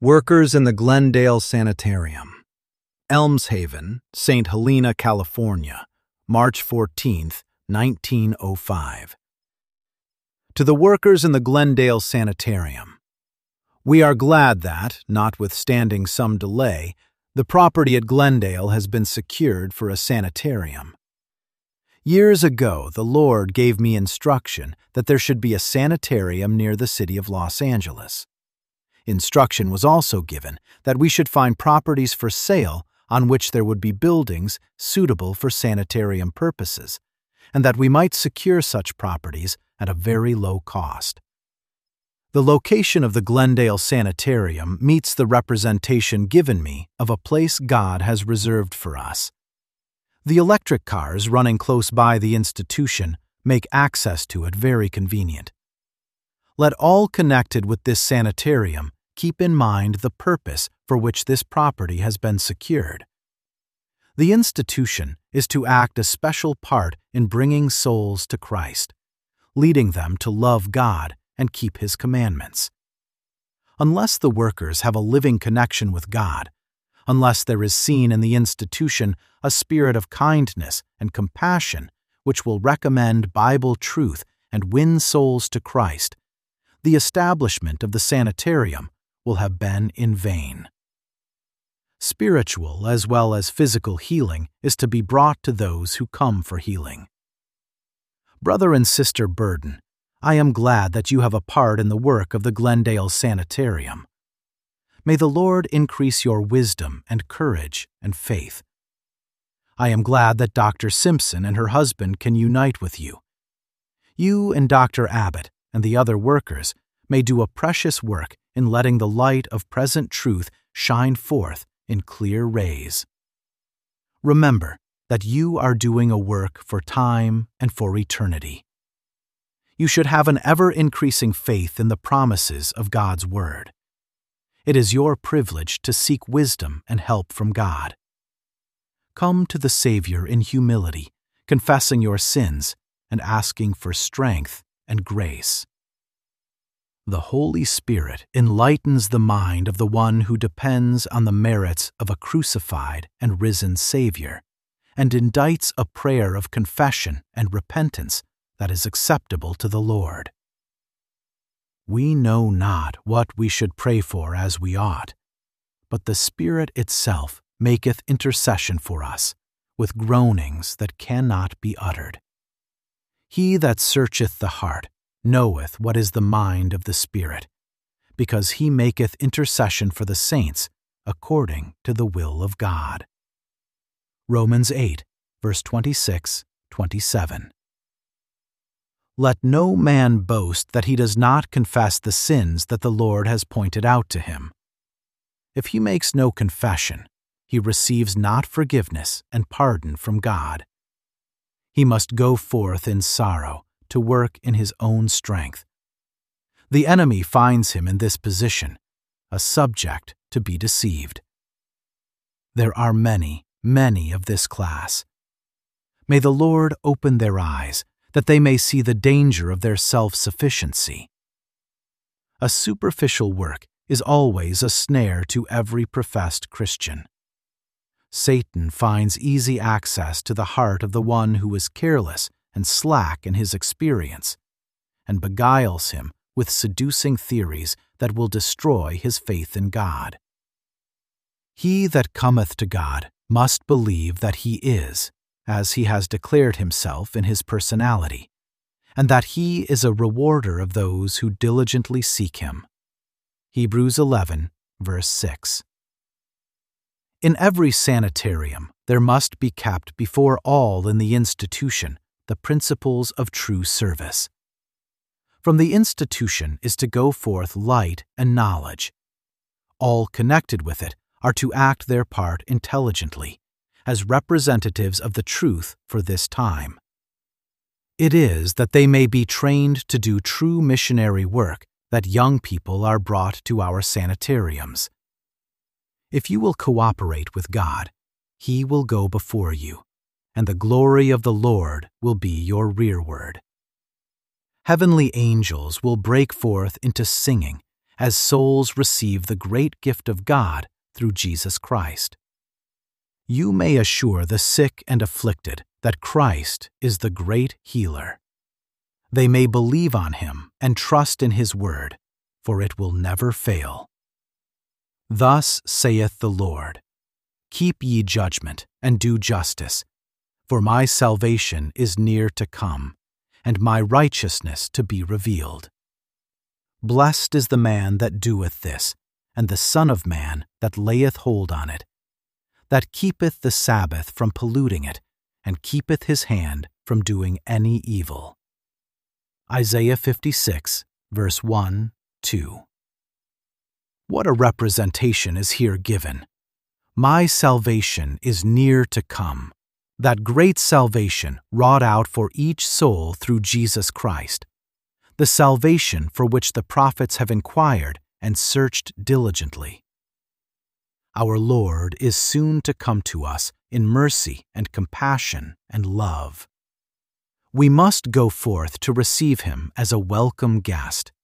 Workers in the Glendale Sanitarium, Elmshaven, St. Helena, California, March 14, 1905. To the workers in the Glendale Sanitarium, we are glad that, notwithstanding some delay, the property at Glendale has been secured for a sanitarium. Years ago, the Lord gave me instruction that there should be a sanitarium near the city of Los Angeles. Instruction was also given that we should find properties for sale on which there would be buildings suitable for sanitarium purposes, and that we might secure such properties at a very low cost. The location of the Glendale Sanitarium meets the representation given me of a place God has reserved for us. The electric cars running close by the institution make access to it very convenient. Let all connected with this sanitarium keep in mind the purpose for which this property has been secured. The institution is to act a special part in bringing souls to Christ, leading them to love God and keep His commandments. Unless the workers have a living connection with God, unless there is seen in the institution a spirit of kindness and compassion which will recommend Bible truth and win souls to Christ, the establishment of the sanitarium will have been in vain. Spiritual as well as physical healing is to be brought to those who come for healing. Brother and Sister Burden, I am glad that you have a part in the work of the Glendale Sanitarium. May the Lord increase your wisdom and courage and faith. I am glad that Dr. Simpson and her husband can unite with you. You and Dr. Abbott and the other workers may do a precious work in letting the light of present truth shine forth in clear rays. Remember that you are doing a work for time and for eternity. You should have an ever-increasing faith in the promises of God's Word. It is your privilege to seek wisdom and help from God. Come to the Savior in humility, confessing your sins and asking for strength and grace. The Holy Spirit enlightens the mind of the one who depends on the merits of a crucified and risen Savior, and indicts a prayer of confession and repentance that is acceptable to the Lord. We know not what we should pray for as we ought, but the Spirit itself maketh intercession for us, with groanings that cannot be uttered. He that searcheth the heart knoweth what is the mind of the Spirit, because he maketh intercession for the saints according to the will of God. Romans 8, verse 26, 27. Let no man boast that he does not confess the sins that the Lord has pointed out to him. If he makes no confession, he receives not forgiveness and pardon from God. He must go forth in sorrow to work in his own strength. The enemy finds him in this position, a subject to be deceived. There are many, many of this class. May the Lord open their eyes that they may see the danger of their self-sufficiency. A superficial work is always a snare to every professed Christian. Satan finds easy access to the heart of the one who is careless and slack in his experience, and beguiles him with seducing theories that will destroy his faith in God. He that cometh to God must believe that He is, as He has declared Himself in His personality, and that He is a rewarder of those who diligently seek Him. Hebrews 11, verse 6. In every sanitarium, there must be kept before all in the institution the principles of true service. From the institution is to go forth light and knowledge. All connected with it are to act their part intelligently, as representatives of the truth for this time. It is that they may be trained to do true missionary work that young people are brought to our sanitariums. If you will cooperate with God, He will go before you, and the glory of the Lord will be your rearward. Heavenly angels will break forth into singing as souls receive the great gift of God through Jesus Christ. You may assure the sick and afflicted that Christ is the great healer. They may believe on him and trust in his word, for it will never fail. Thus saith the Lord, Keep ye judgment, and do justice, for my salvation is near to come, and my righteousness to be revealed. Blessed is the man that doeth this, and the Son of Man that layeth hold on it, that keepeth the Sabbath from polluting it, and keepeth his hand from doing any evil. Isaiah 56, verse 1, 2. What a representation is here given. My salvation is near to come, that great salvation wrought out for each soul through Jesus Christ, the salvation for which the prophets have inquired and searched diligently. Our Lord is soon to come to us in mercy and compassion and love. We must go forth to receive him as a welcome guest.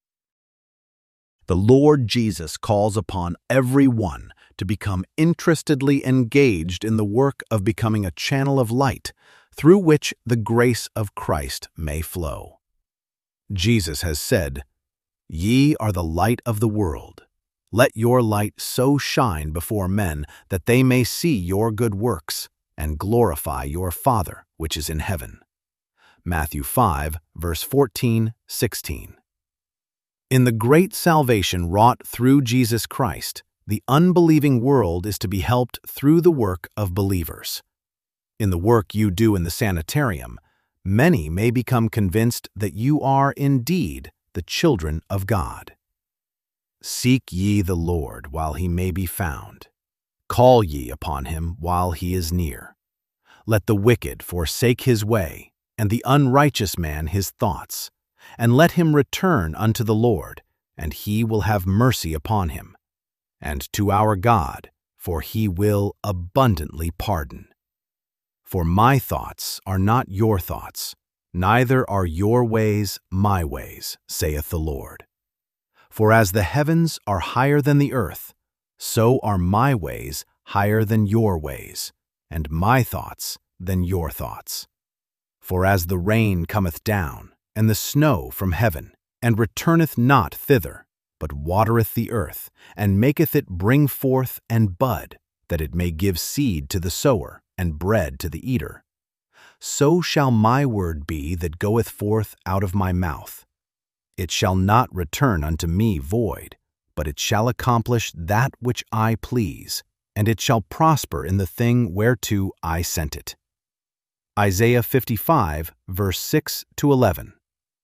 The Lord Jesus calls upon everyone to become interestedly engaged in the work of becoming a channel of light through which the grace of Christ may flow. Jesus has said, Ye are the light of the world. Let your light so shine before men that they may see your good works and glorify your Father which is in heaven. Matthew 5, verse 14, 16. In the great salvation wrought through Jesus Christ, the unbelieving world is to be helped through the work of believers. In the work you do in the sanitarium, many may become convinced that you are indeed the children of God. Seek ye the Lord while he may be found. Call ye upon him while he is near. Let the wicked forsake his way, and the unrighteous man his thoughts, and let him return unto the Lord, and he will have mercy upon him, and to our God, for he will abundantly pardon. For my thoughts are not your thoughts, neither are your ways my ways, saith the Lord. For as the heavens are higher than the earth, so are my ways higher than your ways, and my thoughts than your thoughts. For as the rain cometh down, and the snow from heaven, and returneth not thither, but watereth the earth, and maketh it bring forth and bud, that it may give seed to the sower, and bread to the eater, so shall my word be that goeth forth out of my mouth. It shall not return unto me void, but it shall accomplish that which I please, and it shall prosper in the thing whereto I sent it. Isaiah 55, verse 6 to 11.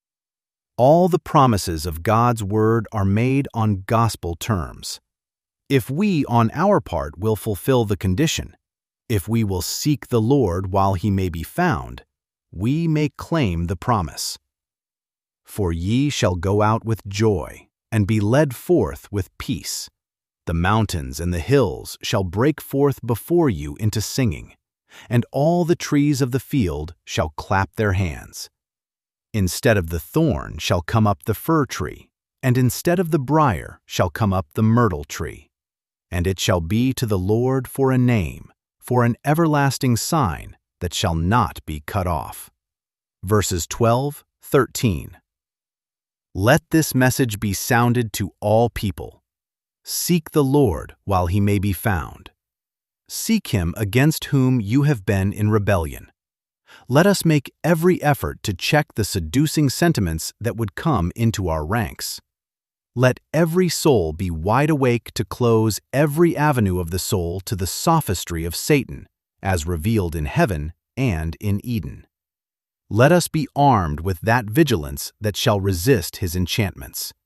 All the promises of God's word are made on gospel terms. If we, on our part, will fulfill the condition, if we will seek the Lord while he may be found, we may claim the promise. For ye shall go out with joy, and be led forth with peace. The mountains and the hills shall break forth before you into singing, and all the trees of the field shall clap their hands. Instead of the thorn shall come up the fir tree, and instead of the brier shall come up the myrtle tree. And it shall be to the Lord for a name, for an everlasting sign that shall not be cut off. Verses 12, 13. Let this message be sounded to all people. Seek the Lord while he may be found. Seek him against whom you have been in rebellion. Let us make every effort to check the seducing sentiments that would come into our ranks. Let every soul be wide awake to close every avenue of the soul to the sophistry of Satan, as revealed in heaven and in Eden. Let us be armed with that vigilance that shall resist his enchantments.